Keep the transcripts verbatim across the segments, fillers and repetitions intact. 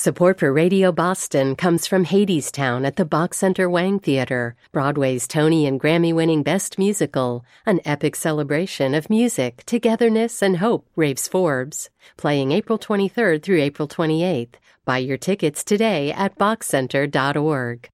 Support for Radio Boston comes from Hadestown at the Bach Center Wang Theater, Broadway's Tony and Grammy-winning Best Musical, an epic celebration of music, togetherness, and hope, raves Forbes. Playing April twenty-third through April twenty-eighth. Buy your tickets today at bach center dot org.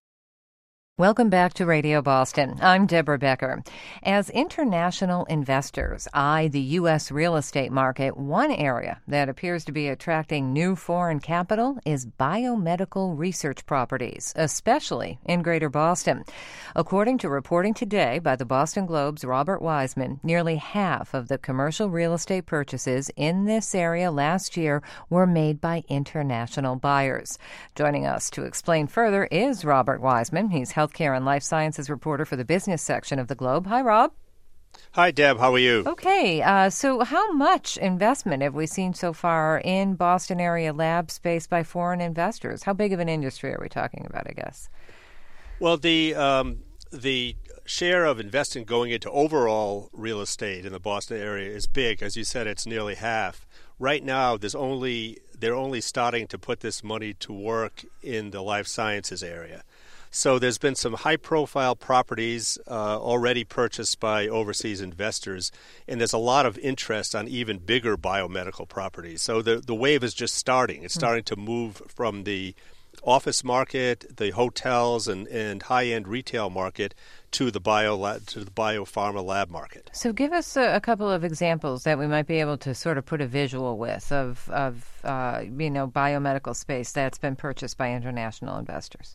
Welcome back to Radio Boston. I'm Deborah Becker. As international investors eye the U S real estate market, one area that appears to be attracting new foreign capital is biomedical research properties, especially in Greater Boston. According to reporting today by the Boston Globe's Robert Wiseman, nearly half of the commercial real estate purchases in this area last year were made by international buyers. Joining us to explain further is Robert Wiseman. He's health Healthcare and Life Sciences reporter for the business section of the Globe. Hi, Rob. Hi, Deb. How are you? Okay. Uh, so how much investment have we seen so far in Boston area lab space by foreign investors? How big of an industry are we talking about, I guess? Well, the um, the share of investing going into overall real estate in the Boston area is big. As you said, it's nearly half. Right now, there's only they're only starting to put this money to work in the life sciences area. So there's been some high-profile properties uh, already purchased by overseas investors, and there's a lot of interest on even bigger biomedical properties. So the the wave is just starting. It's starting to move from the office market, the hotels, and, and high-end retail market to the bio lab, to the biopharma lab market. So give us a, a couple of examples that we might be able to sort of put a visual with of of uh, you know biomedical space that's been purchased by international investors.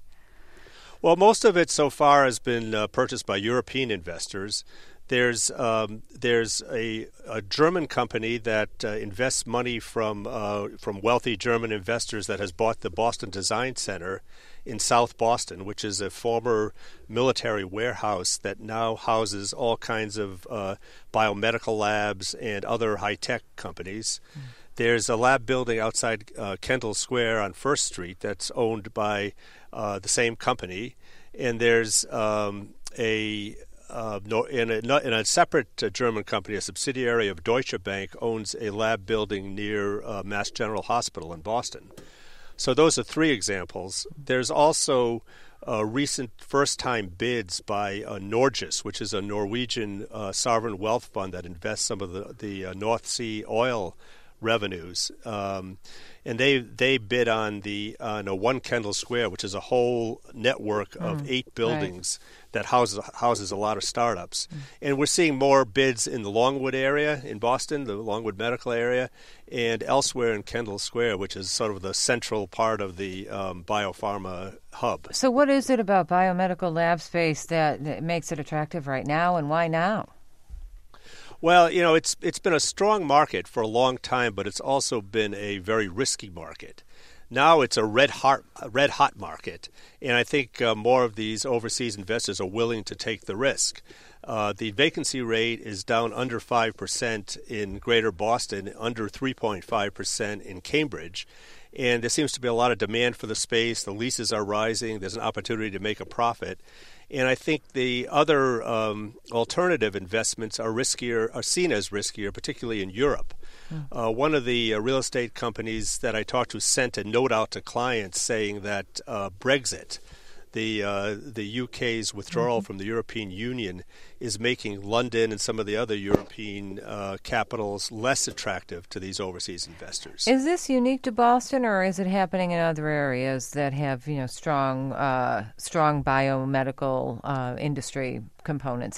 Well, most of it so far has been uh, purchased by European investors. There's um, there's a, a German company that uh, invests money from uh, from wealthy German investors that has bought the Boston Design Center in South Boston, which is a former military warehouse that now houses all kinds of uh, biomedical labs and other high-tech companies. Mm. There's a lab building outside uh, Kendall Square on First Street that's owned by uh, the same company. And there's um, a, uh, no, in a in a separate uh, German company, a subsidiary of Deutsche Bank, owns a lab building near uh, Mass General Hospital in Boston. So those are three examples. There's also uh, recent first-time bids by uh, Norges, which is a Norwegian uh, sovereign wealth fund that invests some of the, the uh, North Sea oil revenues, um, and they they bid on the on a One Kendall Square, which is a whole network of mm, eight buildings right. that houses houses a lot of startups. Mm. And we're seeing more bids in the Longwood area in Boston, the Longwood medical area, and elsewhere in Kendall Square, which is sort of the central part of the um, biopharma hub. So, what is it about biomedical lab space that makes it attractive right now, and why now? Well, you know, it's it's been a strong market for a long time, but it's also been a very risky market. Now it's a red hot, a red hot market, and I think uh, more of these overseas investors are willing to take the risk. Uh, the vacancy rate is down under five percent in Greater Boston, under three point five percent in Cambridge. And there seems to be a lot of demand for the space. The leases are rising. There's an opportunity to make a profit. And I think the other um, alternative investments are riskier, are seen as riskier, particularly in Europe. Mm. Uh, one of the uh, real estate companies that I talked to sent a note out to clients saying that uh, Brexit, the uh, the U K's withdrawal mm-hmm. from the European Union, is making London and some of the other European uh, capitals less attractive to these overseas investors. Is this unique to Boston, or is it happening in other areas that have, you know, strong uh, strong biomedical uh, industry components?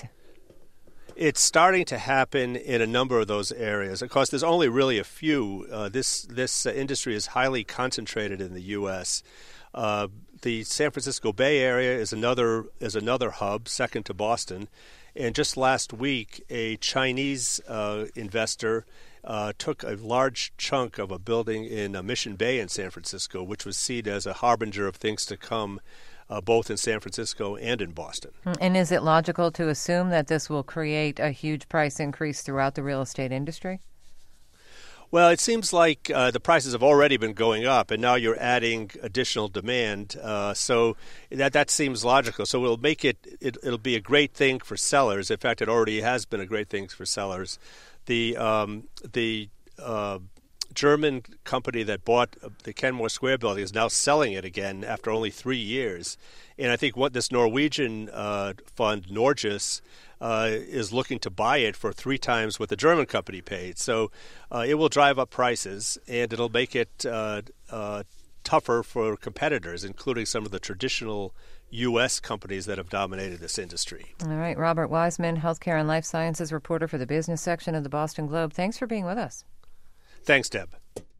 It's starting to happen in a number of those areas. Of course, there's only really a few. Uh, this this uh, industry is highly concentrated in the U S. Uh, the San Francisco Bay Area is another is another hub, second to Boston. And just last week, a Chinese uh, investor uh, took a large chunk of a building in uh, Mission Bay in San Francisco, which was seen as a harbinger of things to come, uh, both in San Francisco and in Boston. And is it logical to assume that this will create a huge price increase throughout the real estate industry? Well, it seems like uh, the prices have already been going up, and now you're adding additional demand. Uh, so that that seems logical. So it'll make it, it it'll be a great thing for sellers. In fact, it already has been a great thing for sellers. The um, the uh, German company that bought the Kenmore Square building is now selling it again after only three years. And I think what this Norwegian uh, fund, Norges, uh, is looking to buy it for three times what the German company paid. So uh, it will drive up prices, and it'll make it uh, uh, tougher for competitors, including some of the traditional U S companies that have dominated this industry. All right. Robert Wiseman, healthcare and life sciences reporter for the business section of the Boston Globe. Thanks for being with us. Thanks, Deb.